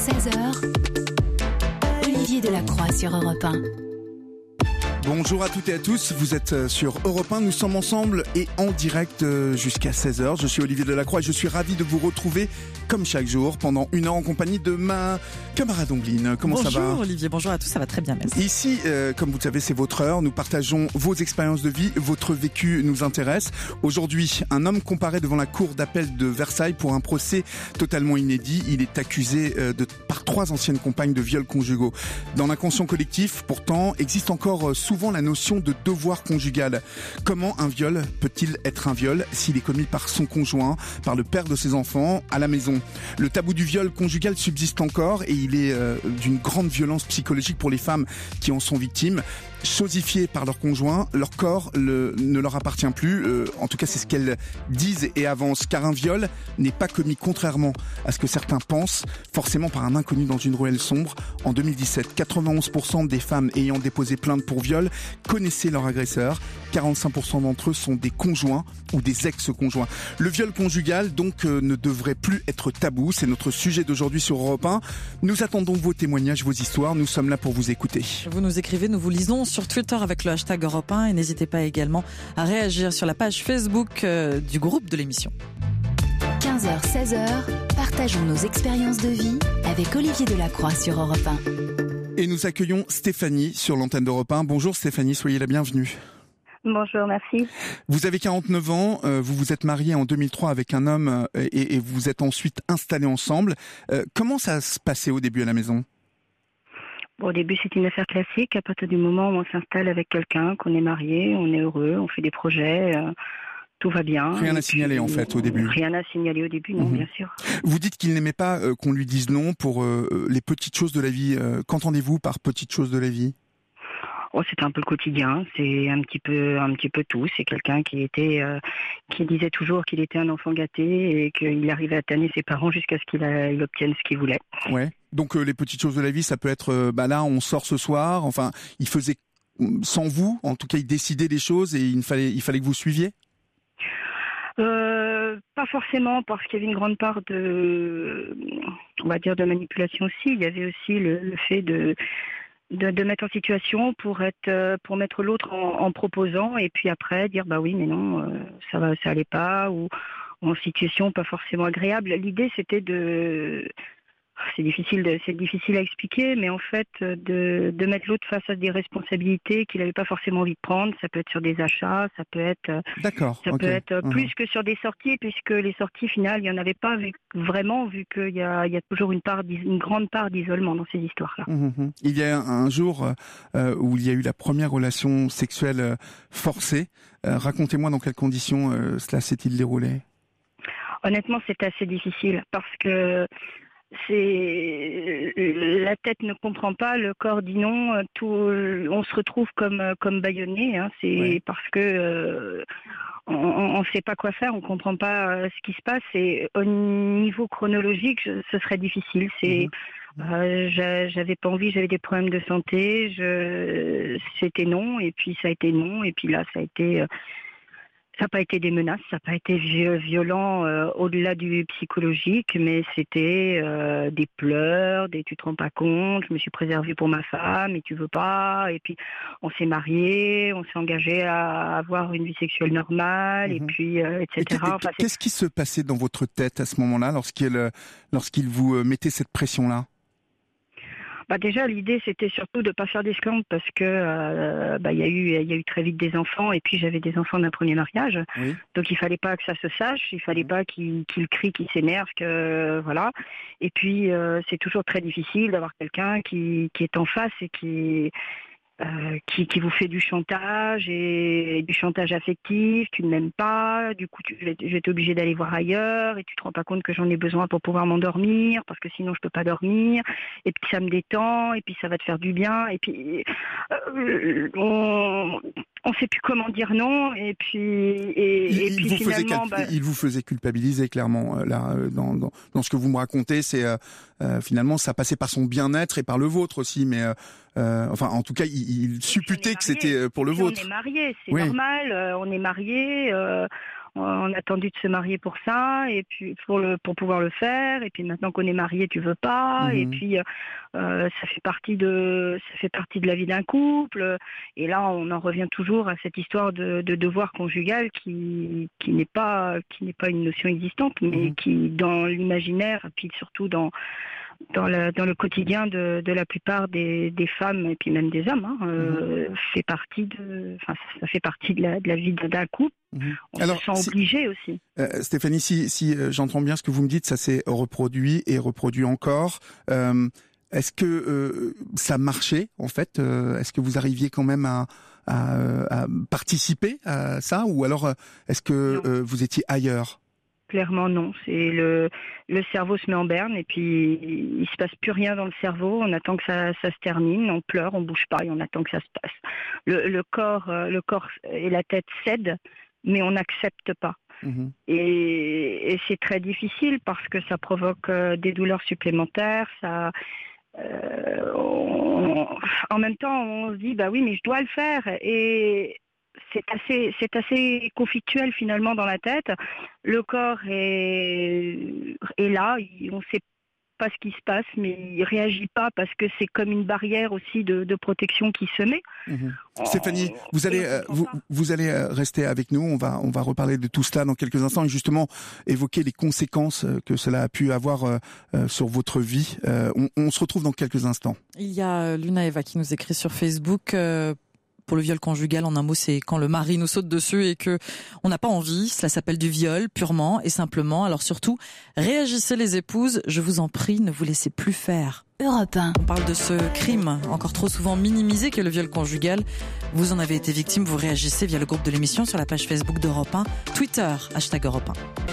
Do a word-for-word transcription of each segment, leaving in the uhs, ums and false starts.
seize heures, Olivier Delacroix sur Europe un. Bonjour à toutes et à tous, vous êtes sur Europe un, nous sommes ensemble et en direct jusqu'à seize heures. Je suis Olivier Delacroix et je suis ravi de vous retrouver comme chaque jour pendant une heure en compagnie de ma camarade Ongline. Comment bonjour, ça va ? Bonjour Olivier, bonjour à tous, ça va très bien, merci. Ici, euh, comme vous le savez, c'est votre heure, nous partageons vos expériences de vie, votre vécu nous intéresse. Aujourd'hui, un homme comparé devant la cour d'appel de Versailles pour un procès totalement inédit. Il est accusé euh, de, par trois anciennes compagnes de viols conjugaux. Dans l'inconscient collectif, pourtant, existe encore euh, souvent la notion de devoir conjugal. Comment un viol peut-il être un viol s'il est commis par son conjoint, par le père de ses enfants, à la maison ? Le tabou du viol conjugal subsiste encore et il est euh, d'une grande violence psychologique pour les femmes qui en sont victimes. Chosifiées par leur conjoint, leur corps le, ne leur appartient plus. Euh, en tout cas, c'est ce qu'elles disent et avancent. Car un viol n'est pas commis, contrairement à ce que certains pensent, forcément par un inconnu dans une ruelle sombre. En deux mille dix-sept, quatre-vingt-onze pour cent des femmes ayant déposé plainte pour viol connaissaient leur agresseur. quarante-cinq pour cent d'entre eux sont des conjoints ou des ex-conjoints. Le viol conjugal, donc, euh, ne devrait plus être tabou. C'est notre sujet d'aujourd'hui sur Europe un. Nous attendons vos témoignages, vos histoires. Nous sommes là pour vous écouter. Vous nous écrivez, nous vous lisons sur Twitter avec le hashtag Europe un et n'hésitez pas également à réagir sur la page Facebook euh, du groupe de l'émission. quinze heures, seize heures, partageons nos expériences de vie avec Olivier Delacroix sur Europe un. Et nous accueillons Stéphanie sur l'antenne d'Europe un. Bonjour Stéphanie, soyez la bienvenue. Bonjour, merci. Vous avez quarante-neuf ans, euh, vous vous êtes mariée en deux mille trois avec un homme euh, et, et vous êtes ensuite installés ensemble. Euh, comment ça se passait au début à la maison ? Bon, au début, c'est une affaire classique. À partir du moment où on s'installe avec quelqu'un, qu'on est marié, on est heureux, on fait des projets, euh, tout va bien. Rien à signaler en fait au début. Rien à signaler au début, non, mmh. bien sûr. Vous dites qu'il n'aimait pas euh, qu'on lui dise non pour euh, les petites choses de la vie. Euh, qu'entendez-vous par petites choses de la vie ? Oh, c'est un peu le quotidien, c'est un petit peu, un petit peu tout. C'est quelqu'un qui était, euh, qui disait toujours qu'il était un enfant gâté et qu'il arrivait à tanner ses parents jusqu'à ce qu'il a, il obtienne ce qu'il voulait. Ouais. Donc euh, les petites choses de la vie, ça peut être, euh, bah là, on sort ce soir. Enfin, il faisait sans vous, en tout cas, il décidait des choses et il fallait, il fallait que vous suiviez. Euh, pas forcément, parce qu'il y avait une grande part de, on va dire, de manipulation aussi. Il y avait aussi le, le fait de De, de mettre en situation pour être, euh, pour mettre l'autre en, en proposant et puis après dire bah oui mais non euh, ça va, ça allait pas ou, ou en situation pas forcément agréable. L'idée c'était de, c'est difficile, de, c'est difficile à expliquer, mais en fait de, de mettre l'autre face à des responsabilités qu'il n'avait pas forcément envie de prendre. Ça peut être sur des achats, ça peut être, D'accord, ça okay. peut être mmh. plus que sur des sorties, puisque les sorties finales il y en avait pas vu, vraiment vu qu'il y a, il y a toujours une part, une grande part d'isolement dans ces histoires-là. Mmh. Il y a un jour euh, où il y a eu la première relation sexuelle forcée. Euh, racontez-moi dans quelles conditions euh, cela s'est-il déroulé. Honnêtement, c'est assez difficile parce que c'est la tête ne comprend pas, le corps dit non, tout, on se retrouve comme comme bâillonné. Hein, c'est ouais. Parce que euh, on ne sait pas quoi faire, on comprend pas ce qui se passe. Et au niveau chronologique, je, ce serait difficile. C'est mmh. euh, j'avais pas envie, j'avais des problèmes de santé. Je, c'était non, et puis ça a été non, et puis là ça a été. Euh, Ça n'a pas été des menaces, ça n'a pas été violent euh, au-delà du psychologique, mais c'était euh, des pleurs, des tu te rends pas compte, je me suis préservée pour ma femme et tu veux pas, et puis on s'est mariés, on s'est engagé à avoir une vie sexuelle normale, mmh. et puis euh, et cetera. Et enfin, qu'est-ce qui se passait dans votre tête à ce moment-là, lorsqu'il, lorsqu'il vous mettait cette pression-là ? Bah déjà l'idée c'était surtout de pas faire d'esclandre parce que euh, bah il y a eu il y a eu très vite des enfants et puis j'avais des enfants d'un premier mariage, oui. Donc il fallait pas que ça se sache, il fallait pas qu'il qu'il crie, qu'il s'énerve, que voilà. Et puis euh, c'est toujours très difficile d'avoir quelqu'un qui qui est en face et qui Euh, qui, qui vous fait du chantage et, et du chantage affectif, tu ne m'aimes pas, du coup tu, je vais être obligée d'aller voir ailleurs et tu te rends pas compte que j'en ai besoin pour pouvoir m'endormir parce que sinon je peux pas dormir et puis ça me détend et puis ça va te faire du bien et puis euh, on on sait plus comment dire non et puis et, il, et puis il finalement vous bah... il vous faisait culpabiliser clairement là dans dans, dans ce que vous me racontez, c'est euh, euh, finalement ça passait par son bien-être et par le vôtre aussi, mais euh, Euh, enfin, en tout cas, il, il supputait que c'était pour le puis vôtre. On est mariés, c'est oui. normal. Euh, on est mariés. Euh, on a attendu de se marier pour ça, et puis pour le pour pouvoir le faire, et puis maintenant qu'on est marié, tu veux pas, mmh. et puis euh, ça fait partie de ça fait partie de la vie d'un couple, et là on en revient toujours à cette histoire de, de devoir conjugal qui qui n'est pas qui n'est pas une notion existante, mais mmh. qui dans l'imaginaire, et puis surtout dans dans le dans le quotidien de, de la plupart des, des femmes et puis même des hommes, hein, euh, mmh. fait partie de, enfin ça fait partie de la, de la vie d'un couple. Mmh. On Alors, se sent si, obligé aussi. Euh, Stéphanie, si, si euh, j'entends bien ce que vous me dites, ça s'est reproduit et reproduit encore. Euh, est-ce que euh, ça marchait en fait euh, Est-ce que vous arriviez quand même à, à, à participer à ça, ou alors est-ce que euh, vous étiez ailleurs? Clairement non, c'est le le cerveau se met en berne et puis il se passe plus rien dans le cerveau, on attend que ça ça se termine, on pleure, on bouge pas et on attend que ça se passe. Le le corps le corps et la tête cèdent, mais on n'accepte pas. Mmh. Et, et c'est très difficile parce que ça provoque des douleurs supplémentaires, ça euh, on, en même temps on se dit bah oui mais je dois le faire, et c'est assez, c'est assez conflictuel finalement dans la tête. Le corps est, est là, on ne sait pas ce qui se passe, mais il ne réagit pas parce que c'est comme une barrière aussi de, de protection qui se met. Mmh. Oh, Stéphanie, vous allez, euh, vous, vous allez rester avec nous. On va, on va reparler de tout cela dans quelques instants et justement évoquer les conséquences que cela a pu avoir euh, sur votre vie. Euh, on, on se retrouve dans quelques instants. Il y a Luna Eva qui nous écrit sur Facebook. Euh... Pour le viol conjugal, en un mot, c'est quand le mari nous saute dessus et que on n'a pas envie. Cela s'appelle du viol, purement et simplement. Alors surtout, réagissez les épouses. Je vous en prie, ne vous laissez plus faire. Europe un. On parle de ce crime encore trop souvent minimisé qu'est le viol conjugal. Vous en avez été victime, vous réagissez via le groupe de l'émission sur la page Facebook d'Europe un, Twitter, hashtag Europe un.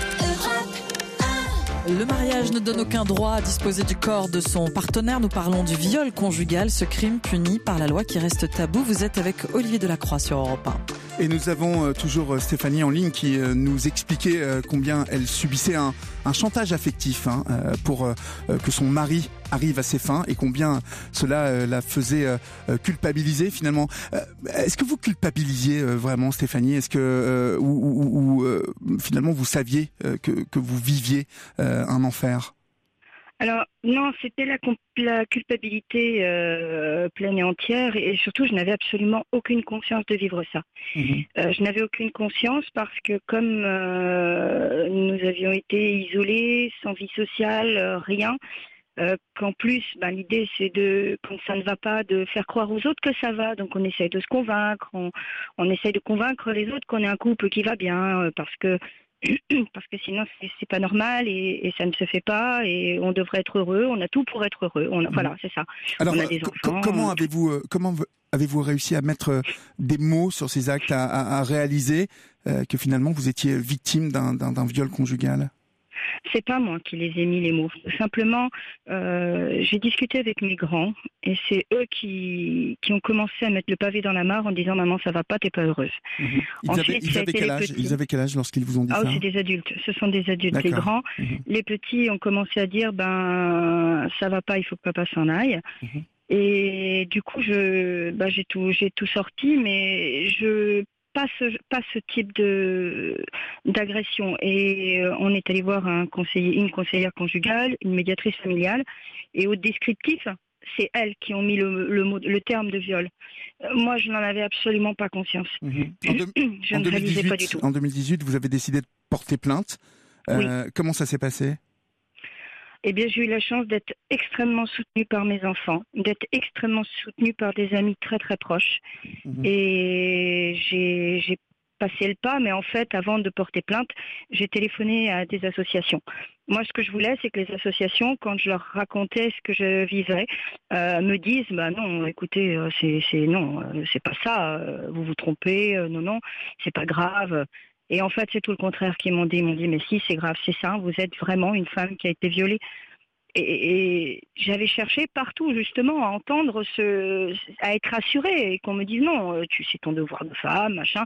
Le mariage ne donne aucun droit à disposer du corps de son partenaire. Nous parlons du viol conjugal, ce crime puni par la loi qui reste tabou. Vous êtes avec Olivier Delacroix sur Europe un. Et nous avons euh, toujours euh, Stéphanie en ligne qui euh, nous expliquait euh, combien elle subissait un, un chantage affectif hein, euh, pour euh, que son mari arrive à ses fins et combien cela euh, la faisait euh, culpabiliser finalement. Euh, est-ce que vous culpabilisiez euh, vraiment, Stéphanie? Est-ce que euh, ou, ou, ou euh, finalement vous saviez euh, que, que vous viviez euh, un enfer? Alors non, c'était la, la culpabilité euh, pleine et entière, et surtout je n'avais absolument aucune conscience de vivre ça. Mmh. Euh, je n'avais aucune conscience parce que comme euh, nous avions été isolés, sans vie sociale, euh, rien, euh, qu'en plus ben, l'idée c'est de, quand ça ne va pas, de faire croire aux autres que ça va, donc on essaye de se convaincre, on, on essaye de convaincre les autres qu'on est un couple qui va bien, euh, parce que parce que sinon c'est, c'est pas normal et, et ça ne se fait pas et on devrait être heureux, on a tout pour être heureux, on a, mmh. voilà c'est ça. Alors on a des enfants, comment avez-vous euh, comment avez-vous réussi à mettre des mots sur ces actes, à, à, à réaliser euh, que finalement vous étiez victime d'un, d'un, d'un viol conjugal? C'est pas moi qui les ai mis les mots. Simplement, euh, j'ai discuté avec mes grands et c'est eux qui, qui ont commencé à mettre le pavé dans la mare en disant maman ça va pas, t'es pas heureuse. Mmh. Ils, Ensuite, avaient, ils, avaient quel âge ils avaient quel âge lorsqu'ils vous ont dit ah, ça? C'est des adultes. Ce sont des adultes. D'accord. Les grands, mmh. les petits ont commencé à dire ben ça va pas, il faut que papa s'en aille. Mmh. Et du coup je, ben, j'ai tout, j'ai tout sorti, mais je Pas ce, pas ce type de d'agression. Et euh, on est allé voir un conseiller, une conseillère conjugale, une médiatrice familiale, et au descriptif, c'est elles qui ont mis le, le, mot, le terme de viol. Euh, moi, je n'en avais absolument pas conscience. Mmh. En de, je en ne réalisais pas du tout. En deux mille dix-huit, vous avez décidé de porter plainte. Euh, oui. Comment ça s'est passé ? Eh bien, j'ai eu la chance d'être extrêmement soutenue par mes enfants, d'être extrêmement soutenue par des amis très très proches. Mmh. Et j'ai, j'ai passé le pas, mais en fait, avant de porter plainte, j'ai téléphoné à des associations. Moi, ce que je voulais, c'est que les associations, quand je leur racontais ce que je vivais, euh, me disent, bah non, écoutez, c'est, c'est non, c'est pas ça, vous vous trompez, non, non, c'est pas grave. Et en fait, c'est tout le contraire qu'ils m'ont dit. Ils m'ont dit, mais si, c'est grave, c'est ça, vous êtes vraiment une femme qui a été violée. Et, et j'avais cherché partout, justement, à entendre ce, à être rassurée et qu'on me dise, non, tu sais ton devoir de femme, machin.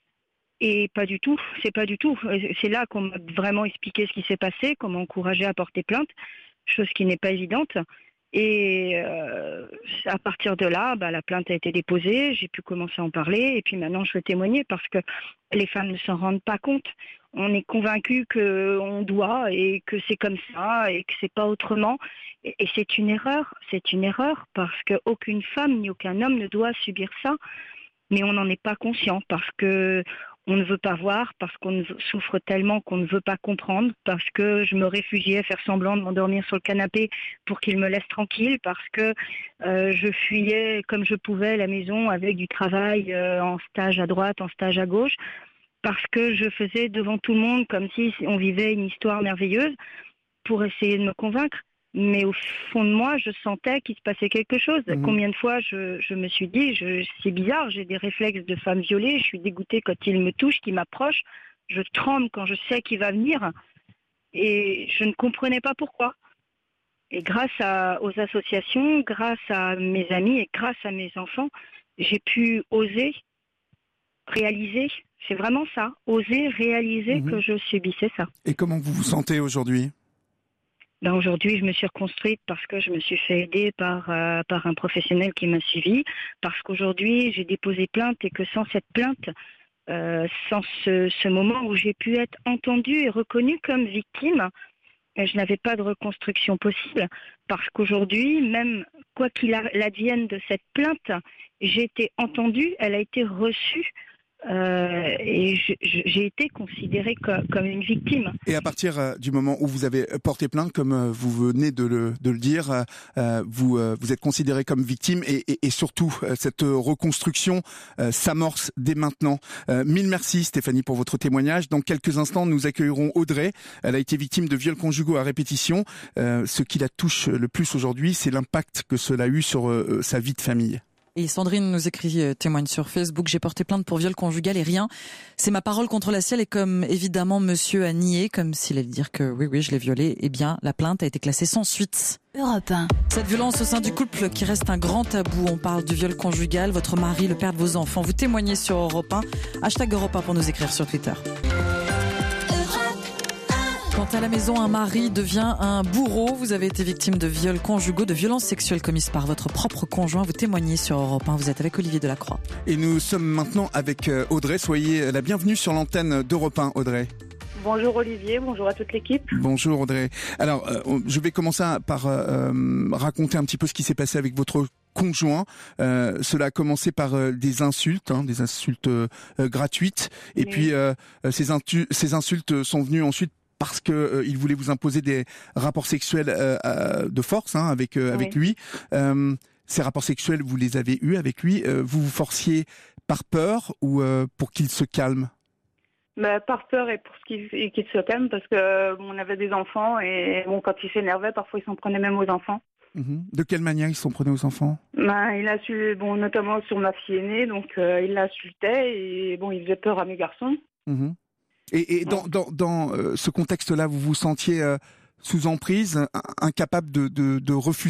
Et pas du tout, c'est pas du tout. C'est là qu'on m'a vraiment expliqué ce qui s'est passé, qu'on m'a encouragée à porter plainte, chose qui n'est pas évidente. Et euh, à partir de là, bah, la plainte a été déposée, j'ai pu commencer à en parler et puis maintenant je veux témoigner parce que les femmes ne s'en rendent pas compte. On est convaincu qu'on doit et que c'est comme ça et que c'est pas autrement. Et, et c'est une erreur, c'est une erreur parce qu'aucune femme ni aucun homme ne doit subir ça. Mais on n'en est pas conscient parce que on ne veut pas voir, parce qu'on souffre tellement qu'on ne veut pas comprendre, parce que je me réfugiais à faire semblant de m'endormir sur le canapé pour qu'il me laisse tranquille, parce que euh, je fuyais comme je pouvais la maison avec du travail euh, en stage à droite, en stage à gauche, parce que je faisais devant tout le monde comme si on vivait une histoire merveilleuse pour essayer de me convaincre. Mais au fond de moi, je sentais qu'il se passait quelque chose. Mmh. Combien de fois je, je me suis dit, je, c'est bizarre, j'ai des réflexes de femme violée, je suis dégoûtée quand il me touche, qu'il m'approche, je tremble quand je sais qu'il va venir. Et je ne comprenais pas pourquoi. Et grâce à, aux associations, grâce à mes amis et grâce à mes enfants, j'ai pu oser réaliser, c'est vraiment ça, oser réaliser mmh. que je subissais ça. Et comment vous vous sentez aujourd'hui ? Ben aujourd'hui, je me suis reconstruite parce que je me suis fait aider par, euh, par un professionnel qui m'a suivie, parce qu'aujourd'hui, j'ai déposé plainte et que sans cette plainte, euh, sans ce, ce moment où j'ai pu être entendue et reconnue comme victime, je n'avais pas de reconstruction possible, parce qu'aujourd'hui, même quoi qu'il advienne de cette plainte, j'ai été entendue, elle a été reçue. Euh, et je, je, j'ai été considérée comme, comme une victime. Et à partir euh, du moment où vous avez porté plainte, comme euh, vous venez de le, de le dire, euh, vous, euh, vous êtes considérée comme victime et, et, et surtout euh, cette reconstruction euh, s'amorce dès maintenant. Euh, mille merci Stéphanie pour votre témoignage. Dans quelques instants, nous accueillerons Audrey. Elle a été victime de viols conjugaux à répétition. Euh, ce qui la touche le plus aujourd'hui, c'est l'impact que cela a eu sur euh, sa vie de famille. Et Sandrine nous écrit, euh, témoigne sur Facebook, j'ai porté plainte pour viol conjugal et rien. C'est ma parole contre la sienne et comme évidemment monsieur a nié, comme s'il allait dire que oui, oui, je l'ai violé, eh bien, la plainte a été classée sans suite. Europe un. Cette violence au sein du couple qui reste un grand tabou. On parle du viol conjugal, votre mari, le père de vos enfants. Vous témoignez sur Europe un. Hashtag Europe un pour nous écrire sur Twitter. Quand à la maison, un mari devient un bourreau, vous avez été victime de viols conjugaux, de violences sexuelles commises par votre propre conjoint. Vous témoignez sur Europe un. Vous êtes avec Olivier Delacroix. Et nous sommes maintenant avec Audrey. Soyez la bienvenue sur l'antenne d'Europe un, Audrey. Bonjour Olivier, bonjour à toute l'équipe. Bonjour Audrey. Alors, euh, je vais commencer par euh, raconter un petit peu ce qui s'est passé avec votre conjoint. Euh, cela a commencé par euh, des insultes, hein, des insultes euh, gratuites. Et oui. puis, euh, ces, intu- ces insultes sont venues ensuite parce que euh, il voulait vous imposer des rapports sexuels euh, euh, de force hein, avec euh, avec oui. lui. Euh, ces rapports sexuels, vous les avez eus avec lui. Euh, vous vous forciez par peur ou euh, pour qu'il se calme ? Bah, par peur et pour qu'il, qu'il se calme parce que euh, on avait des enfants et bon quand il s'énervait, parfois il s'en prenait même aux enfants. Mmh. De quelle manière il s'en prenait aux enfants ? Bah, il a su, bon notamment sur ma fille aînée, donc euh, il l'insultait et bon il faisait peur à mes garçons. Mmh. Et, et dans, dans, dans euh, ce contexte-là, vous vous sentiez euh, sous emprise, incapable de, de, de refuser ?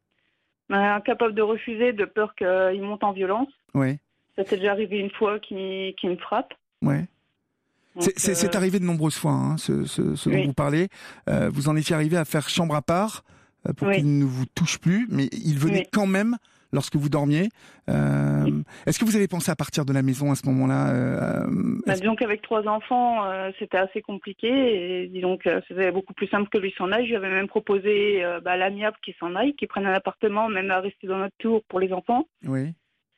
Incapable de refuser, de peur qu'il monte en violence. Oui. Ça s'est déjà arrivé une fois qu'il, qu'il me frappe. Oui. C'est, c'est, euh... c'est arrivé de nombreuses fois, hein, ce, ce, ce dont oui. vous parlez. Euh, vous en étiez arrivé à faire chambre à part euh, pour oui. qu'il ne vous touche plus, mais il venait oui. quand même lorsque vous dormiez. Euh, oui. Est-ce que vous avez pensé à partir de la maison à ce moment-là euh, bah, Disons qu'avec trois enfants, euh, c'était assez compliqué. Et disons que c'était beaucoup plus simple que lui s'en aille. Je lui avais même proposé euh, bah, à l'amiable qu'il s'en aille, qu'il prenne un appartement, même à rester dans notre tour pour les enfants. Oui.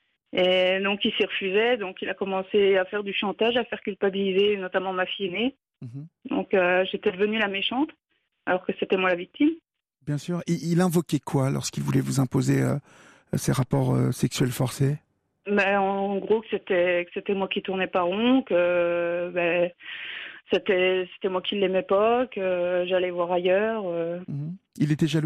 Et donc il s'y refusait. Donc il a commencé à faire du chantage, à faire culpabiliser notamment ma fille aînée. Mm-hmm. Donc euh, j'étais devenue la méchante, alors que c'était moi la victime. Bien sûr. Et il invoquait quoi lorsqu'il voulait vous imposer euh... ces rapports euh, sexuels forcés ? Ben, en gros, que c'était, que c'était moi qui tournais pas rond, que ben, c'était, c'était moi qui l'aimais pas, que j'allais voir ailleurs. Euh... Mmh. Il était jaloux ?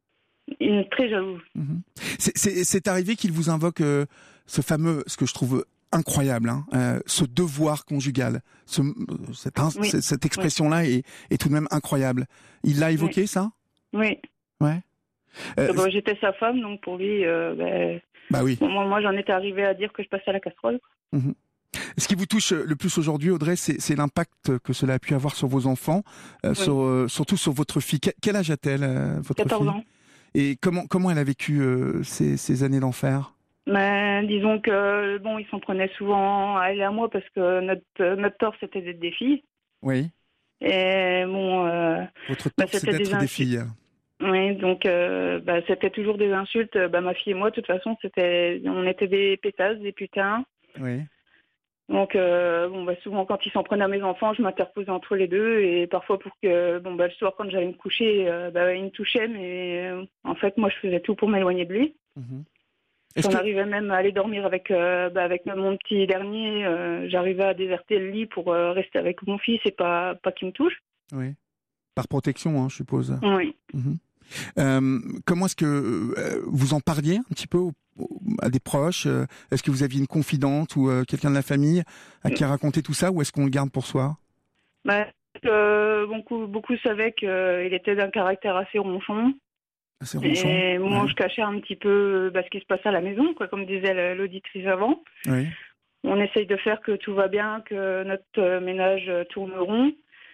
Il est très jaloux. Mmh. C'est, c'est, c'est arrivé qu'il vous invoque euh, ce fameux, ce que je trouve incroyable, hein, euh, ce devoir conjugal. Ce, cette, hein, oui. cette expression-là oui. est, est tout de même incroyable. Il l'a évoqué, oui. ça ? Oui. Ouais. Euh, bon, j'étais sa femme, donc pour lui, euh, ben, bah oui. Bon, moi j'en étais arrivé à dire que je passais à la casserole. Mmh. Ce qui vous touche le plus aujourd'hui, Audrey, c'est, c'est l'impact que cela a pu avoir sur vos enfants, euh, oui. sur, euh, surtout sur votre fille. Quel âge a-t-elle, euh, votre quatorze fille ? ans. Et comment comment elle a vécu euh, ces, ces années d'enfer? Mais disons que bon, ils s'en prenaient souvent à elle et à moi parce que notre notre tort c'était d'être des filles. Oui. Et bon, euh, Votre bah, tort, c'est c'était d'être des des insultes. filles. Oui, donc euh, bah, c'était toujours des insultes. Bah, ma fille et moi, de toute façon, c'était, on était des pétasses, des putains. Oui. Donc euh, bon, bah, souvent quand ils s'en prenaient à mes enfants, je m'interposais entre les deux et parfois pour que bon bah le soir quand j'allais me coucher, euh, bah, il me touchait, mais euh, en fait moi je faisais tout pour m'éloigner de lui. Mhm. J'en que... arrivais même à aller dormir avec euh, bah, avec mon petit dernier. Euh, j'arrivais à déserter le lit pour euh, rester avec mon fils et pas pas qu'il me touche. Oui. Par protection, hein, je suppose. Oui. Mhm. Euh, comment est-ce que euh, vous en parliez un petit peu au, au, à des proches? Est-ce que vous aviez une confidente ou euh, quelqu'un de la famille à qui raconter tout ça, ou est-ce qu'on le garde pour soi? Bah, euh, beaucoup, beaucoup savaient qu'il était d'un caractère assez ronchon. Assez ronchon. Et moi, Ouais. je cachais un petit peu bah, ce qui se passait à la maison, quoi, comme disait l'auditrice avant. Oui. On essaye de faire que tout va bien, que notre ménage tourne rond.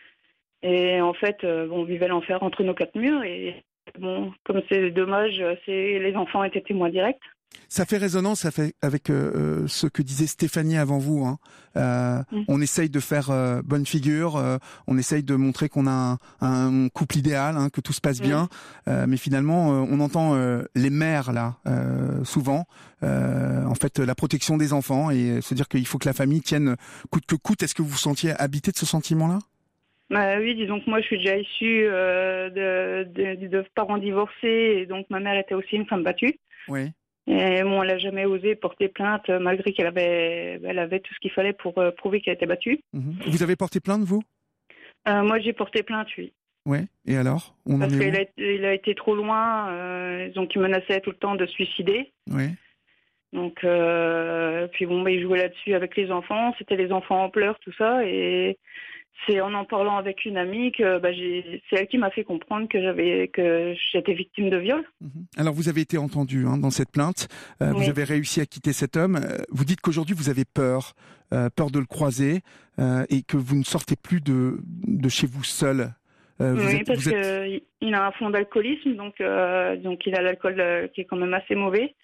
Et en fait, bon, on vivait l'enfer entre nos quatre murs. Et bon, comme c'est dommage, c'est, les enfants étaient témoins directs. Ça fait résonance ça fait, avec euh, ce que disait Stéphanie avant vous. Hein. Euh, mmh. On essaye de faire euh, bonne figure, euh, on essaye de montrer qu'on a un, un couple idéal, hein, que tout se passe mmh. bien. Euh, mais finalement, euh, on entend euh, les mères, là, euh, souvent, euh, en fait, la protection des enfants et se dire qu'il faut que la famille tienne coûte que coûte. Est-ce que vous vous sentiez habité de ce sentiment-là? Bah oui, disons que moi je suis déjà issue euh, de, de, de parents divorcés et donc ma mère était aussi une femme battue. Oui. Et bon, elle n'a jamais osé porter plainte malgré qu'elle avait, elle avait tout ce qu'il fallait pour euh, prouver qu'elle était battue. Mmh. Vous avez porté plainte, vous? euh, Moi j'ai porté plainte, oui. Oui, et alors on Parce en est qu'il où? a, il a été trop loin, euh, donc il menaçait tout le temps de se suicider. Oui. Donc, euh, puis bon, bah, il jouait là-dessus avec les enfants, c'était les enfants en pleurs, tout ça, et c'est en en parlant avec une amie que bah, j'ai, c'est elle qui m'a fait comprendre que j'avais que j'étais victime de viol. Alors vous avez été entendu hein, dans cette plainte, euh, oui. Vous avez réussi à quitter cet homme. Vous dites qu'aujourd'hui vous avez peur, euh, peur de le croiser euh, et que vous ne sortez plus de, de chez vous seul. Euh, vous oui, êtes, parce vous êtes... qu'il a un fond d'alcoolisme, donc euh, donc il a l'alcool euh, qui est quand même assez mauvais.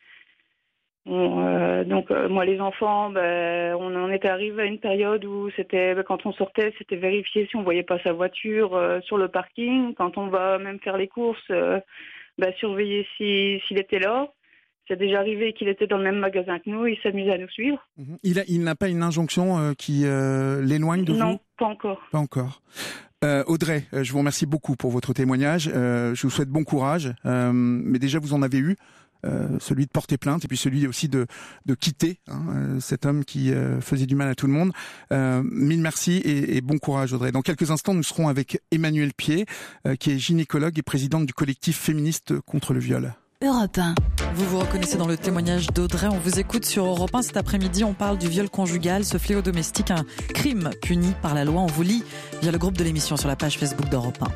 Bon, euh, donc euh, moi les enfants, ben, on en était arrivé à une période où c'était ben, quand on sortait, c'était vérifier si on voyait pas sa voiture euh, sur le parking. Quand on va même faire les courses, euh, ben, surveiller si, s'il était là. C'est déjà arrivé qu'il était dans le même magasin que nous, il s'amusait à nous suivre. Il, a, il n'a pas une injonction euh, qui euh, l'éloigne de non, vous? Non, pas encore. Pas encore. Euh, Audrey, euh, je vous remercie beaucoup pour votre témoignage. Euh, je vous souhaite bon courage. Euh, mais déjà, vous en avez eu. Euh, celui de porter plainte et puis celui aussi de, de quitter hein, euh, cet homme qui euh, faisait du mal à tout le monde. Euh, mille merci et, et bon courage Audrey. Dans quelques instants, nous serons avec Emmanuelle Pied, euh, qui est gynécologue et présidente du collectif féministe contre le viol. Europe un. Vous vous reconnaissez dans le témoignage d'Audrey, on vous écoute sur Europe un. Cet après-midi, on parle du viol conjugal, ce fléau domestique, un crime puni par la loi. On vous lit via le groupe de l'émission sur la page Facebook d'Europe un.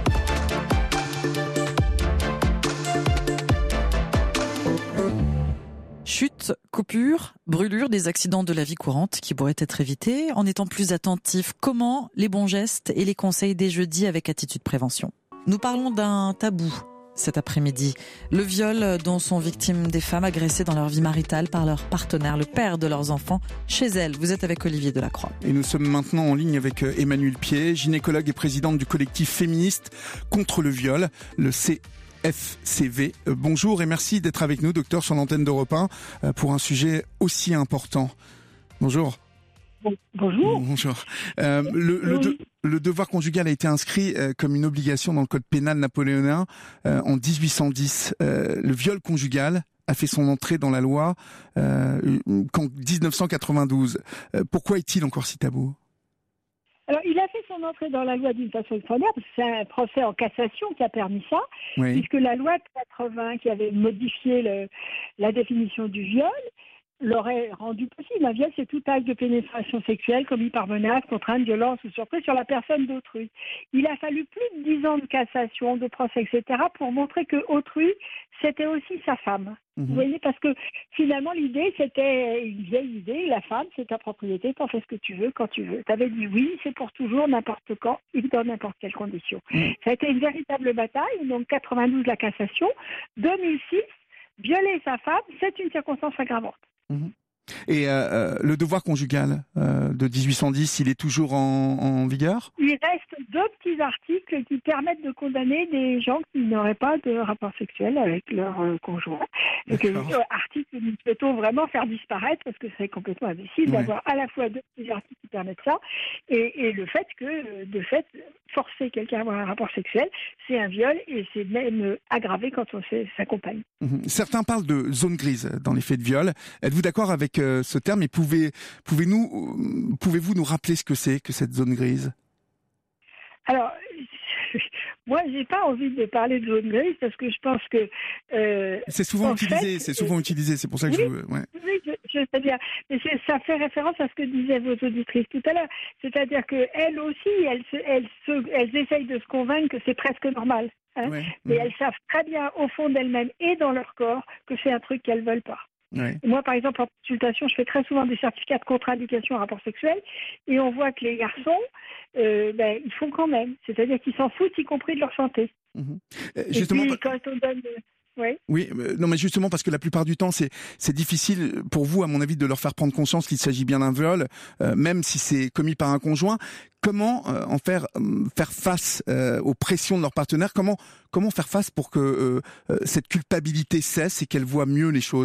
Chute, coupure, brûlure, des accidents de la vie courante qui pourraient être évités en étant plus attentifs. Comment les bons gestes et les conseils des jeudis avec Attitude Prévention. Nous parlons d'un tabou cet après-midi. Le viol dont sont victimes des femmes agressées dans leur vie maritale par leur partenaire, le père de leurs enfants, chez elles. Vous êtes avec Olivier Delacroix. Et nous sommes maintenant en ligne avec Emmanuelle Pied, gynécologue et présidente du collectif féministe contre le viol, le C F C V. Euh, bonjour et merci d'être avec nous, docteur, sur l'antenne d'Europe un, euh, pour un sujet aussi important. Bonjour. Bonjour. Bonjour. Euh, le, le, de, le devoir conjugal a été inscrit euh, comme une obligation dans le code pénal napoléonien euh, en dix-huit cent dix. Euh, le viol conjugal a fait son entrée dans la loi euh, qu'en dix-neuf cent quatre-vingt-douze. Euh, pourquoi est-il encore si tabou ? Alors, il a fait son entrée dans la loi d'une façon extraordinaire, parce que c'est un procès en cassation qui a permis ça, oui. Puisque la loi de quatre-vingts, qui avait modifié le, la définition du viol, l'aurait rendu possible. Un viol, c'est tout acte de pénétration sexuelle commis par menace, contrainte, violence ou surprise sur la personne d'autrui. Il a fallu plus de dix ans de cassation, de procès, et cetera pour montrer que autrui, c'était aussi sa femme. Mmh. Vous voyez, parce que finalement, l'idée, c'était une vieille idée. La femme, c'est ta propriété, t'en fais ce que tu veux, quand tu veux. T'avais dit oui, c'est pour toujours, n'importe quand, et dans n'importe quelle condition. Mmh. Ça a été une véritable bataille. Donc, quatre-vingt-douze, la cassation. deux mille six, violer sa femme, c'est une circonstance aggravante. Mmh. Et euh, le devoir conjugal euh, de dix-huit cent dix, il est toujours en, en vigueur ? Il reste deux petits articles qui permettent de condamner des gens qui n'auraient pas de rapport sexuel avec leur euh, conjoint. Donc, euh, articles que nous souhaitons vraiment faire disparaître parce que c'est complètement imbécile ouais. d'avoir à la fois deux petits articles qui permettent ça et, et le fait que, de fait, forcer quelqu'un à avoir un rapport sexuel, c'est un viol et c'est même aggravé quand on sait sa compagne. Mmh. Certains parlent de zone grise dans les faits de viol. Êtes-vous d'accord avec euh, ce terme et pouvez, pouvez-nous, pouvez-vous nous rappeler ce que c'est que cette zone grise ? Alors, moi, j'ai pas envie de parler de zone grise parce que je pense que euh, c'est souvent utilisé. Fait, c'est souvent euh, utilisé. C'est pour ça que oui, je. Ouais. Oui, je, je sais bien. Mais c'est, ça fait référence à ce que disaient vos auditrices tout à l'heure. C'est-à-dire que elles aussi, elles, se, elles, se, elles essayent de se convaincre que c'est presque normal. Hein, ouais. Mais mmh. elles savent très bien au fond d'elles-mêmes et dans leur corps que c'est un truc qu'elles veulent pas. Ouais. Moi, par exemple, en consultation, je fais très souvent des certificats de contre-indication à rapport sexuel et on voit que les garçons, euh, ben, ils font quand même. C'est-à-dire qu'ils s'en foutent, y compris de leur santé. Mmh. Euh, justement, et puis, quand on donne... Oui. Oui, euh, non mais justement parce que la plupart du temps c'est c'est difficile pour vous à mon avis de leur faire prendre conscience qu'il s'agit bien d'un viol, euh, même si c'est commis par un conjoint. Comment euh, en faire euh, faire face euh, aux pressions de leur partenaire ? Comment comment faire face pour que euh, euh, cette culpabilité cesse et qu'elle voit mieux les choses ?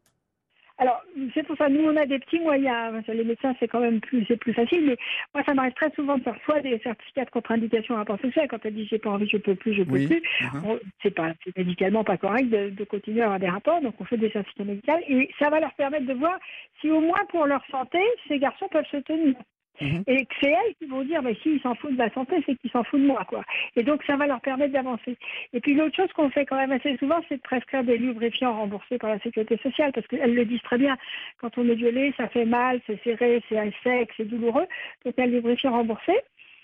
Alors, c'est pour ça, nous, on a des petits moyens. Les médecins, c'est quand même plus, c'est plus facile. Mais moi, ça m'arrive très souvent de faire soit des certificats de contre-indication à rapport sexuel. Quand elle dit j'ai pas envie, je peux plus, je peux oui. plus. Uh-huh. On, c'est pas, c'est médicalement pas correct de, de continuer à avoir des rapports. Donc, on fait des certificats médicaux. Et ça va leur permettre de voir si au moins pour leur santé, ces garçons peuvent se tenir. Mmh. Et que c'est elles qui vont dire, mais si ils s'en foutent de la santé, c'est qu'ils s'en foutent de moi, quoi. Et donc, ça va leur permettre d'avancer. Et puis, l'autre chose qu'on fait quand même assez souvent, c'est de prescrire des lubrifiants remboursés par la sécurité sociale, parce qu'elles le disent très bien. Quand on est violé, ça fait mal, c'est serré, c'est sec, c'est douloureux. Donc, un lubrifiant remboursé,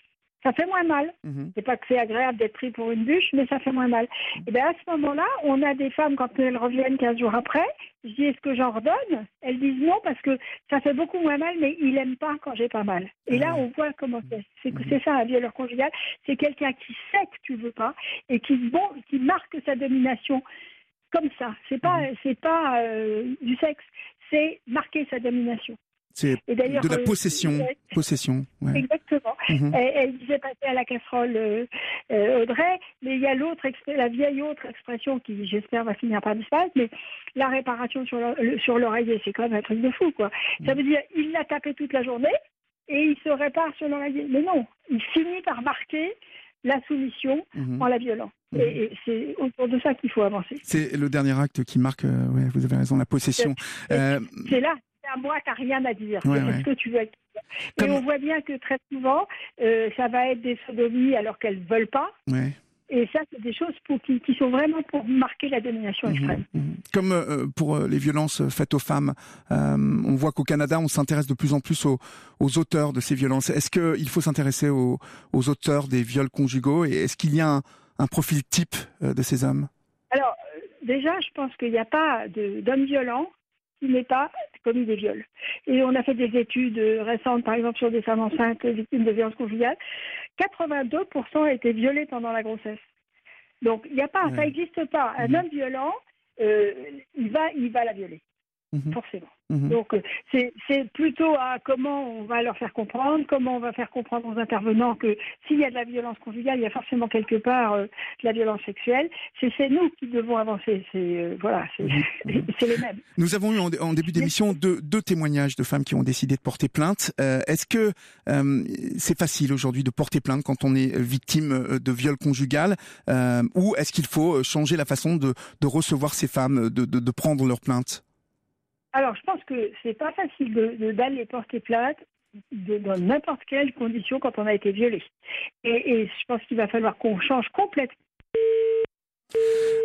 ça fait moins mal. Mmh. C'est pas que c'est agréable d'être pris pour une bûche, mais ça fait moins mal. Mmh. Et bien, à ce moment-là, on a des femmes, quand elles reviennent quinze jours après, je dis, est-ce que j'en redonne ? Elles disent non, parce que ça fait beaucoup moins mal, mais il aime pas quand j'ai pas mal. Et mmh. là, on voit comment c'est. C'est, mmh. c'est ça, un violeur conjugal. C'est quelqu'un qui sait que tu veux pas et qui, bon, qui marque sa domination comme ça. C'est pas, mmh. c'est pas euh, du sexe, c'est marquer sa domination. C'est de la possession. Euh, possession ouais. Exactement. Mmh. Elle, elle disait passer à la casserole euh, euh, Audrey, mais il y a l'autre, la vieille autre expression qui, j'espère, va finir par disparaître, mais la réparation sur, le, sur l'oreiller, c'est quand même un truc de fou, quoi. Mmh. Ça veut dire, il l'a tapé toute la journée et il se répare sur l'oreiller. Mais non, il finit par marquer la soumission mmh. en la violant. Mmh. Et, et c'est autour de ça qu'il faut avancer. C'est le dernier acte qui marque, euh, ouais, vous avez raison, la possession. C'est, euh... c'est là. À moi, t'as rien à dire. Ouais, c'est ouais. ce que tu veux être. Et Comme... on voit bien que très souvent, euh, ça va être des sodomies alors qu'elles veulent pas. Ouais. Et ça, c'est des choses pour, qui, qui sont vraiment pour marquer la domination mmh, extrême. Mmh. Comme euh, pour euh, les violences faites aux femmes, euh, on voit qu'au Canada, on s'intéresse de plus en plus aux, aux auteurs de ces violences. Est-ce qu'il faut s'intéresser aux, aux auteurs des viols conjugaux et est-ce qu'il y a un, un profil type euh, de ces hommes ? Alors, euh, déjà, je pense qu'il n'y a pas de, d'hommes violents qui n'ait pas commis des viols. Et on a fait des études récentes, par exemple, sur des femmes enceintes victimes de violences conjugales. quatre-vingt-deux pour cent étaient violées pendant la grossesse. Donc, il n'y a pas, ouais. ça n'existe pas. Un mmh. homme violent, euh, il va, il va la violer. Mmh. Forcément. Mmh. Donc, c'est, c'est plutôt à comment on va leur faire comprendre, comment on va faire comprendre aux intervenants que s'il y a de la violence conjugale, il y a forcément quelque part euh, de la violence sexuelle. C'est, c'est nous qui devons avancer. C'est, euh, voilà, c'est, mmh. c'est les mêmes. Nous avons eu en, en début d'émission deux, deux témoignages de femmes qui ont décidé de porter plainte. Euh, est-ce que euh, c'est facile aujourd'hui de porter plainte quand on est victime de viol conjugal euh, ou est-ce qu'il faut changer la façon de, de recevoir ces femmes, de, de, de prendre leur plainte ? Alors, je pense que c'est pas facile de, de, d'aller porter plainte de, dans n'importe quelle condition quand on a été violé. Et, et je pense qu'il va falloir qu'on change complètement.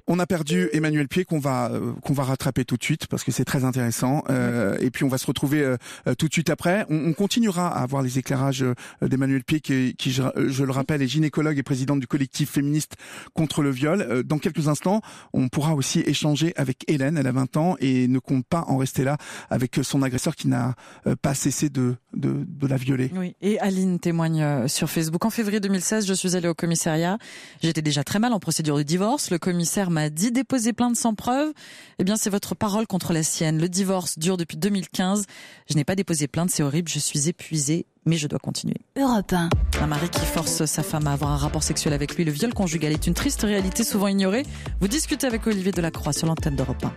On a perdu Emmanuel Pied qu'on va euh, qu'on va rattraper tout de suite parce que c'est très intéressant. Euh, et puis on va se retrouver euh, tout de suite après. On, on continuera à avoir les éclairages euh, d'Emmanuel Pied qui, qui je, je le rappelle, est gynécologue et présidente du collectif féministe contre le viol. Euh, dans quelques instants, on pourra aussi échanger avec Hélène. Elle a vingt ans et ne compte pas en rester là avec son agresseur qui n'a euh, pas cessé de, de de la violer. Oui. Et Aline témoigne euh, sur Facebook. En février deux mille seize, je suis allée au commissariat. J'étais déjà très mal en procédure de divorce. Le commissaire m'a dit déposer plainte sans preuve. Eh bien, c'est votre parole contre la sienne. Le divorce dure depuis deux mille quinze. Je n'ai pas déposé plainte, c'est horrible, je suis épuisée, mais je dois continuer. Europe un. Un mari qui force sa femme à avoir un rapport sexuel avec lui. Le viol conjugal est une triste réalité souvent ignorée. Vous discutez avec Olivier Delacroix sur l'antenne d'Europe un.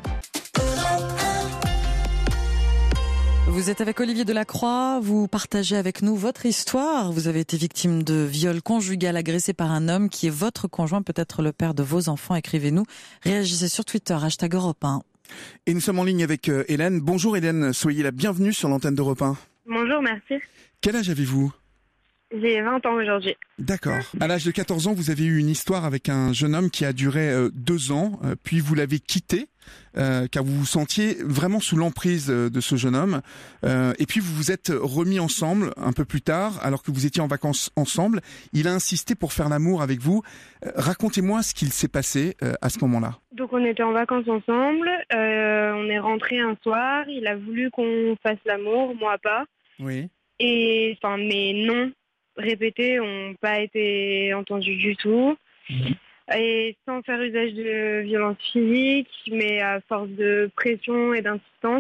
Vous êtes avec Olivier Delacroix, vous partagez avec nous votre histoire. Vous avez été victime de viol conjugal agressé par un homme qui est votre conjoint, peut-être le père de vos enfants. Écrivez-nous, réagissez sur Twitter, hashtag Europe un. Et nous sommes en ligne avec euh, Hélène. Bonjour Hélène, soyez la bienvenue sur l'antenne d'Europe un. Bonjour, merci. Quel âge avez-vous ? J'ai vingt ans aujourd'hui. D'accord. À l'âge de quatorze ans, vous avez eu une histoire avec un jeune homme qui a duré euh, deux ans, euh, puis vous l'avez quitté, euh, car vous vous sentiez vraiment sous l'emprise euh, de ce jeune homme, euh, et puis vous vous êtes remis ensemble un peu plus tard, alors que vous étiez en vacances ensemble. Il a insisté pour faire l'amour avec vous. Euh, racontez-moi ce qu'il s'est passé euh, à ce moment-là. Donc on était en vacances ensemble, euh, on est rentrés un soir, il a voulu qu'on fasse l'amour, moi pas. Oui. Et enfin mes noms répétés n'ont pas été entendus du tout. Mmh. Et sans faire usage de violence physique, mais à force de pression et d'insistance,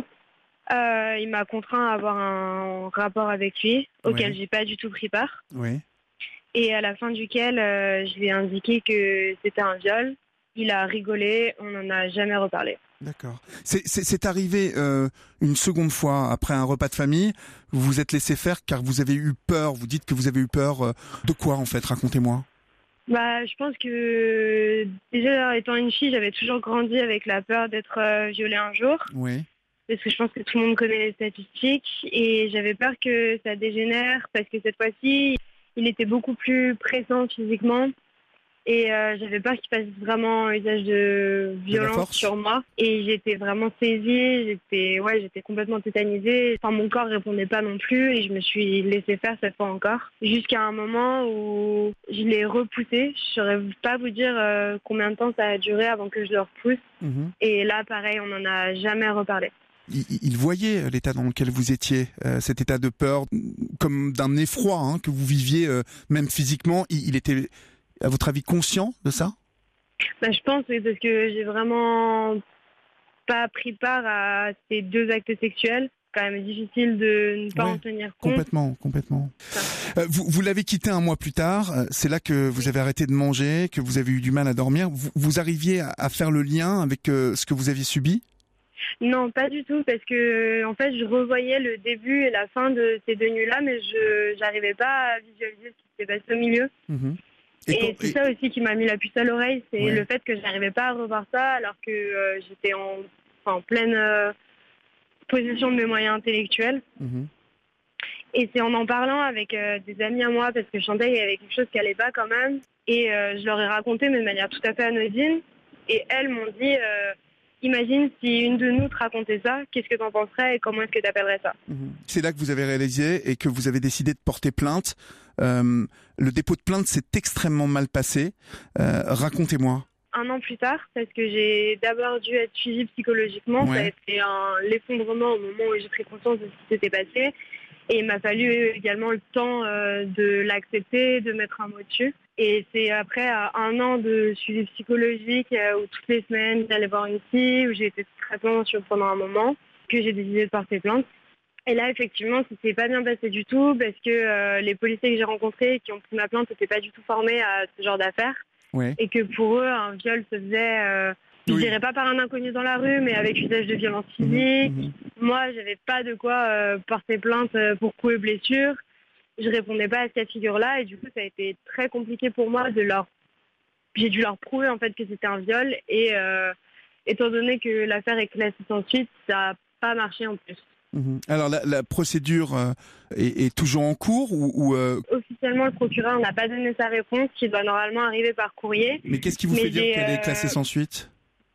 euh, il m'a contraint à avoir un rapport avec lui, auquel oui. j'ai pas du tout pris part. Oui. Et à la fin duquel euh, je lui ai indiqué que c'était un viol. Il a rigolé, on n'en a jamais reparlé. D'accord. C'est, c'est, c'est arrivé euh, une seconde fois après un repas de famille. Vous vous êtes laissé faire car vous avez eu peur. Vous dites que vous avez eu peur euh, de quoi en fait ? Racontez-moi. Bah, je pense que déjà étant une fille, j'avais toujours grandi avec la peur d'être euh, violée un jour. Oui. Parce que je pense que tout le monde connaît les statistiques et j'avais peur que ça dégénère parce que cette fois-ci, il était beaucoup plus pressant physiquement. Et euh, j'avais peur qu'il fasse vraiment usage de violence sur moi. Et j'étais vraiment saisie, j'étais, ouais, j'étais complètement tétanisée. Enfin, mon corps répondait pas non plus et je me suis laissée faire cette fois encore. Jusqu'à un moment où je l'ai repoussé. Je saurais pas vous dire euh, combien de temps ça a duré avant que je le repousse. Mmh. Et là, pareil, on n'en a jamais reparlé. Il, il voyait l'état dans lequel vous étiez, euh, cet état de peur, comme d'un effroi hein, que vous viviez, euh, même physiquement. Il, il était... À votre avis, conscient de ça ? Bah, je pense, oui, parce que j'ai vraiment pas pris part à ces deux actes sexuels. C'est quand même difficile de ne pas ouais, en tenir compte. Complètement, complètement. Euh, vous, vous l'avez quitté un mois plus tard. C'est là que vous avez arrêté de manger, que vous avez eu du mal à dormir. Vous, vous arriviez à, à faire le lien avec euh, ce que vous aviez subi ? Non, pas du tout, parce que en fait, je revoyais le début et la fin de ces deux nuits-là, mais je n'arrivais pas à visualiser ce qui s'est passé au milieu. Mmh. Et, et quand, c'est et... ça aussi qui m'a mis la puce à l'oreille, c'est ouais. le fait que je n'arrivais pas à revoir ça alors que euh, j'étais en, en pleine euh, possession de mes moyens intellectuels. Mmh. Et c'est en en parlant avec euh, des amis à moi, parce que je sentais qu'il y avait quelque chose qui n'allait pas quand même. Et euh, je leur ai raconté, mais de manière tout à fait anodine. Et elles m'ont dit, euh, imagine si une de nous te racontait ça, qu'est-ce que tu en penserais et comment est-ce que tu appellerais ça ? Mmh. C'est là que vous avez réalisé et que vous avez décidé de porter plainte. Euh, le dépôt de plainte s'est extrêmement mal passé. Euh, racontez-moi. Un an plus tard, parce que j'ai d'abord dû être suivie psychologiquement. Ouais. Ça a été un, l'effondrement au moment où j'ai pris conscience de ce qui s'était passé. Et il m'a fallu également le temps euh, de l'accepter, de mettre un mot dessus. Et c'est après euh, un an de suivi psychologique euh, où toutes les semaines j'allais voir une psy, où j'ai été sous traitement pendant un moment, que j'ai décidé de porter plainte. Et là, effectivement, ça s'est pas bien passé du tout parce que euh, les policiers que j'ai rencontrés qui ont pris ma plainte n'étaient pas du tout formés à ce genre d'affaires. Ouais. Et que pour eux, un viol se faisait, euh, oui. je dirais pas par un inconnu dans la rue, mais avec usage de violence physique. Mmh, mmh. Moi, j'avais pas de quoi euh, porter plainte pour coups et blessures. Je répondais pas à cette figure-là et du coup, ça a été très compliqué pour moi de leur... J'ai dû leur prouver en fait que c'était un viol et euh, étant donné que l'affaire est classée sans suite, ça n'a pas marché en plus. Mmh. Alors la, la procédure euh, est, est toujours en cours ou, ou euh... Officiellement, le procureur n'a pas donné sa réponse, qui doit normalement arriver par courrier. Mais qu'est-ce qui vous Mais fait dire qu'elle euh... est classée sans suite ?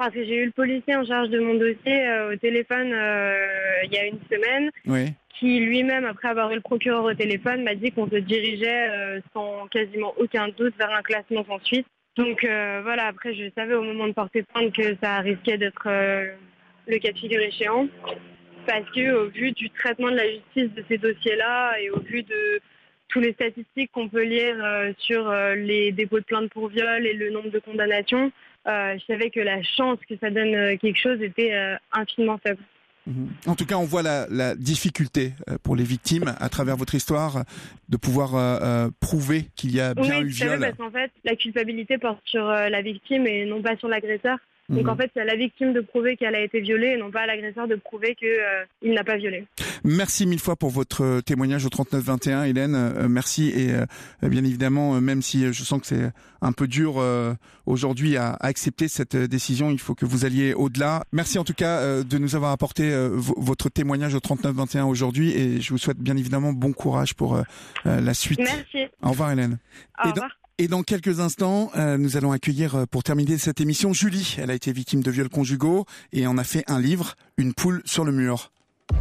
parce que j'ai eu le policier en charge de mon dossier euh, au téléphone euh, il y a une semaine, oui. qui lui-même, après avoir eu le procureur au téléphone, m'a dit qu'on se dirigeait euh, sans quasiment aucun doute vers un classement sans suite. Donc euh, voilà, après je savais au moment de porter plainte que ça risquait d'être euh, le cas de figure échéant, parce que au vu du traitement de la justice de ces dossiers-là et au vu de tous les statistiques qu'on peut lire euh, sur euh, les dépôts de plainte pour viol et le nombre de condamnations, euh, je savais que la chance que ça donne euh, quelque chose était euh, infiniment faible. En tout cas, on voit la, la difficulté pour les victimes, à travers votre histoire, de pouvoir euh, euh, prouver qu'il y a bien oui, eu viol. Oui, parce qu'en fait, la culpabilité porte sur euh, la victime et non pas sur l'agresseur. Donc mmh. en fait, c'est à la victime de prouver qu'elle a été violée et non pas à l'agresseur de prouver qu'il euh, n'a pas violé. Merci mille fois pour votre témoignage au trente-neuf vingt et un, Hélène. Euh, merci et euh, bien évidemment, même si je sens que c'est un peu dur euh, aujourd'hui à, à accepter cette décision, il faut que vous alliez au-delà. Merci en tout cas euh, de nous avoir apporté euh, v- votre témoignage au trente-neuf vingt et un aujourd'hui et je vous souhaite bien évidemment bon courage pour euh, la suite. Merci. Au revoir Hélène. Au et revoir. Dans... Et dans quelques instants, euh, nous allons accueillir, euh, pour terminer cette émission, Julie. Elle a été victime de viols conjugaux et en a fait un livre, Une poule sur le mur.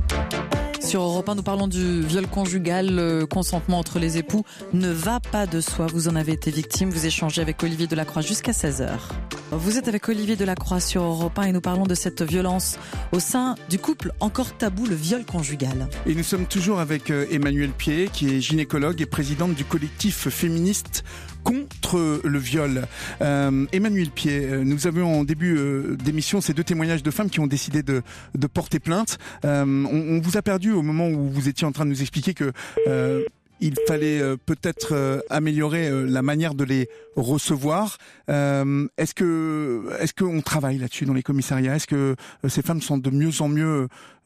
Sur Europe un, nous parlons du viol conjugal, le consentement entre les époux ne va pas de soi. Vous en avez été victime, vous échangez avec Olivier Delacroix jusqu'à seize heures. Vous êtes avec Olivier Delacroix sur Europe un et nous parlons de cette violence au sein du couple encore tabou, le viol conjugal. Et nous sommes toujours avec Emmanuelle Pied, qui est gynécologue et présidente du collectif féministe contre le viol. Euh, Emmanuelle Pied, nous avions en début euh, d'émission ces deux témoignages de femmes qui ont décidé de, de porter plainte. Euh, on, on vous a perdu au moment où vous étiez en train de nous expliquer que euh, il fallait euh, peut-être euh, améliorer euh, la manière de les recevoir. Euh, est-ce que est-ce qu'on travaille là-dessus dans les commissariats? Est-ce que euh, ces femmes sont de mieux en mieux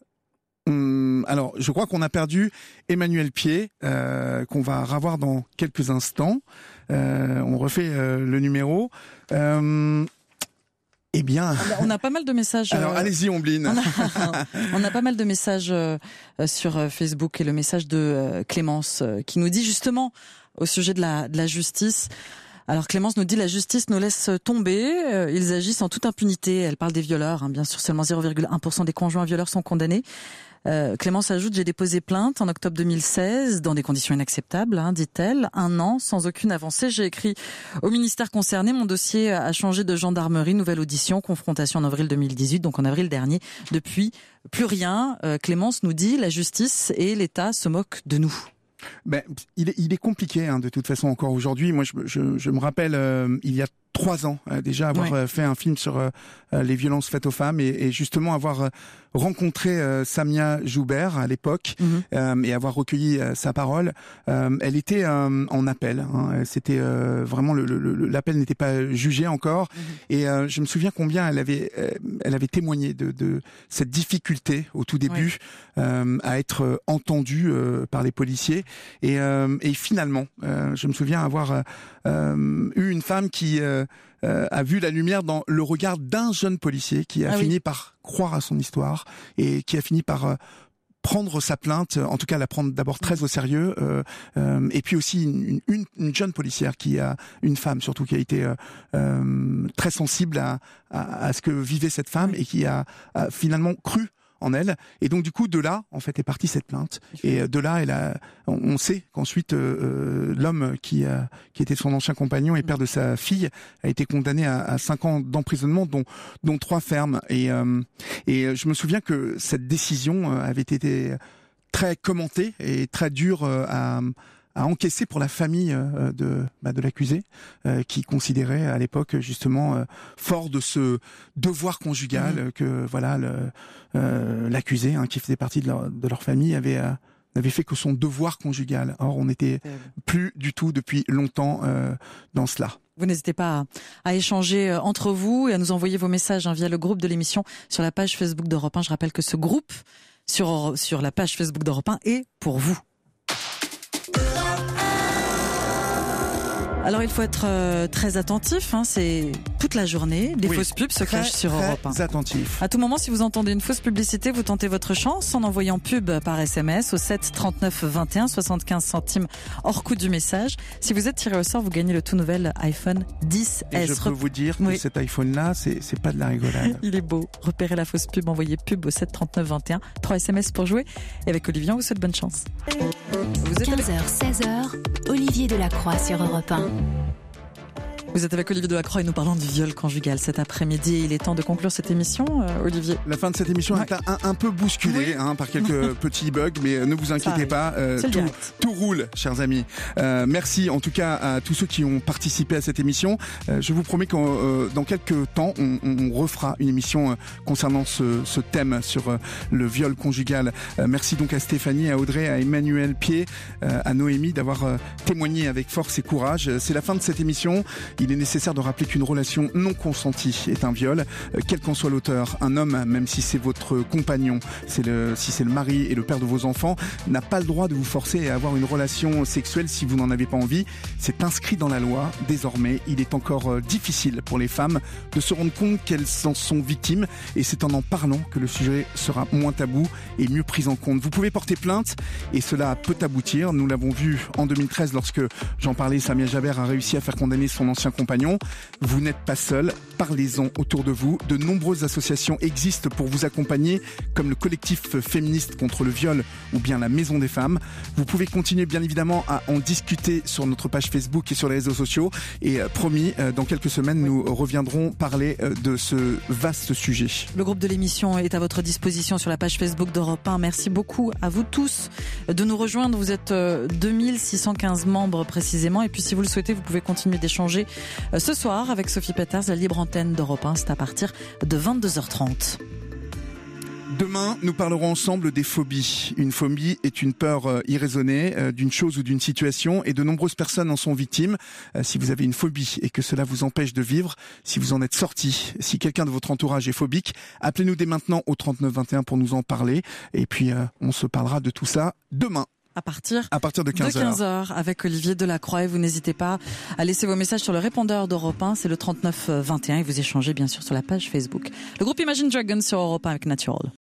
Hum, alors, je crois qu'on a perdu Emmanuelle Pied, euh, qu'on va revoir dans quelques instants. Euh, on refait euh, le numéro. Euh, eh bien, on a pas mal de messages. Alors, euh, allez-y, Ombline. On a, on a pas mal de messages euh, sur Facebook et le message de euh, Clémence euh, qui nous dit justement au sujet de la, de la justice. Alors Clémence nous dit la justice nous laisse tomber, euh, ils agissent en toute impunité. Elle parle des violeurs, hein, bien sûr, seulement zéro virgule un pour cent des conjoints violeurs sont condamnés. Euh, Clémence ajoute, j'ai déposé plainte en octobre deux mille seize dans des conditions inacceptables, hein, dit-elle, un an sans aucune avancée. J'ai écrit au ministère concerné, mon dossier a changé de gendarmerie, nouvelle audition, confrontation en avril deux mille dix-huit, donc en avril dernier. Depuis, plus rien. Euh, Clémence nous dit, la justice et l'État se moquent de nous. Ben, il est, il est compliqué hein, de toute façon encore aujourd'hui. Moi, je, je, je me rappelle, euh, il y a trois ans euh, déjà, avoir ouais. fait un film sur euh, les violences faites aux femmes et, et justement avoir euh, rencontré euh, Samia Joubert à l'époque mmh. euh, et avoir recueilli euh, sa parole. Euh, elle était euh, en appel. Hein, c'était euh, vraiment le, le, le, l'appel n'était pas jugé encore. Mmh. Et euh, je me souviens combien elle avait, euh, elle avait témoigné de, de cette difficulté au tout début ouais. euh, à être entendue euh, par les policiers. Et, euh, et finalement, euh, je me souviens avoir euh, eu une femme qui euh, euh, a vu la lumière dans le regard d'un jeune policier qui a ah fini oui. par croire à son histoire et qui a fini par euh, prendre sa plainte, en tout cas la prendre d'abord très au sérieux, euh, euh, et puis aussi une, une, une jeune policière qui a, une femme surtout, qui a été euh, euh, très sensible à, à, à ce que vivait cette femme oui. et qui a, a finalement cru en elle, et donc du coup de là en fait est partie cette plainte, et de là elle a, on sait qu'ensuite euh, l'homme qui a, qui était son ancien compagnon et père de sa fille a été condamné à, à cinq ans d'emprisonnement, dont dont trois fermes, et euh, et je me souviens que cette décision avait été très commentée et très dure à à encaisser pour la famille euh, de bah, de l'accusé, euh, qui considérait à l'époque justement euh, fort de ce devoir conjugal mmh. que voilà le, euh, l'accusé, hein, qui faisait partie de leur de leur famille, avait euh, n'avait fait que son devoir conjugal. Or on n'était plus du tout depuis longtemps euh, dans cela. Vous n'hésitez pas à, à échanger entre vous et à nous envoyer vos messages hein, via le groupe de l'émission sur la page Facebook d'Europe un. Je rappelle que ce groupe sur sur la page Facebook d'Europe un est pour vous. Alors il faut être euh, très attentif, hein, c'est toute la journée, des oui, fausses pubs se très, cachent sur très Europe un. Attentif. À tout moment, si vous entendez une fausse publicité, vous tentez votre chance en envoyant pub par S M S au sept trente-neuf vingt et un, soixante-quinze centimes hors coût du message. Si vous êtes tiré au sort, vous gagnez le tout nouvel iPhone dix S. Et je peux vous dire que oui. cet iPhone-là, c'est, c'est pas de la rigolade. Il est beau. Repérez la fausse pub, envoyez pub au sept trente-neuf vingt et un. trois S M S pour jouer. Et avec Olivier, on vous souhaite bonne chance. Vous êtes quinze heures, seize heures, Olivier Delacroix sur Europe un. Vous êtes avec Olivier Delacroix et nous parlons du viol conjugal cet après-midi. Il est temps de conclure cette émission, euh, Olivier. La fin de cette émission ouais. est un, un peu bousculée oui. hein, par quelques petits bugs, mais ne vous inquiétez pas, euh, tout, tout roule, chers amis. Euh, merci en tout cas à tous ceux qui ont participé à cette émission. Euh, je vous promets que euh, dans quelques temps, on, on refera une émission euh, concernant ce, ce thème sur euh, le viol conjugal. Euh, merci donc à Stéphanie, à Audrey, à Emmanuel Pied, euh, à Noémie d'avoir euh, témoigné avec force et courage. C'est la fin de cette émission. Il est nécessaire de rappeler qu'une relation non consentie est un viol, euh, quel qu'en soit l'auteur. Un homme, même si c'est votre compagnon, c'est le, si c'est le mari et le père de vos enfants, n'a pas le droit de vous forcer à avoir une relation sexuelle si vous n'en avez pas envie. C'est inscrit dans la loi. Désormais, il est encore euh, difficile pour les femmes de se rendre compte qu'elles en sont victimes, et c'est en en parlant que le sujet sera moins tabou et mieux pris en compte. Vous pouvez porter plainte et cela peut aboutir. Nous l'avons vu en deux mille treize lorsque, j'en parlais, Samia Jaber a réussi à faire condamner son ancien compagnon. Vous n'êtes pas seul, parlez-en autour de vous. De nombreuses associations existent pour vous accompagner, comme le collectif féministe contre le viol ou bien la Maison des femmes. Vous pouvez continuer bien évidemment à en discuter sur notre page Facebook et sur les réseaux sociaux. Et euh, promis, euh, dans quelques semaines, nous reviendrons parler euh, de ce vaste sujet. Le groupe de l'émission est à votre disposition sur la page Facebook d'Europe un. Merci beaucoup à vous tous de nous rejoindre. Vous êtes euh, deux mille six cent quinze membres précisément. Et puis si vous le souhaitez, vous pouvez continuer d'échanger ce soir avec Sophie Peters, la libre antenne d'Europe un. C'est à partir de vingt-deux heures trente. Demain, nous parlerons ensemble des phobies. Une phobie est une peur euh, irraisonnée euh, d'une chose ou d'une situation, et de nombreuses personnes en sont victimes. Euh, si vous avez une phobie et que cela vous empêche de vivre, si vous en êtes sorti, si quelqu'un de votre entourage est phobique, appelez-nous dès maintenant au trente-neuf vingt et un pour nous en parler. Et puis, euh, on se parlera de tout ça demain. À partir, à partir de quinze heures. De quinze heures avec Olivier Delacroix. Et vous n'hésitez pas à laisser vos messages sur le répondeur d'Europe un. C'est le trente-neuf vingt et un. Et vous échangez bien sûr sur la page Facebook. Le groupe Imagine Dragons sur Europe un avec Natural.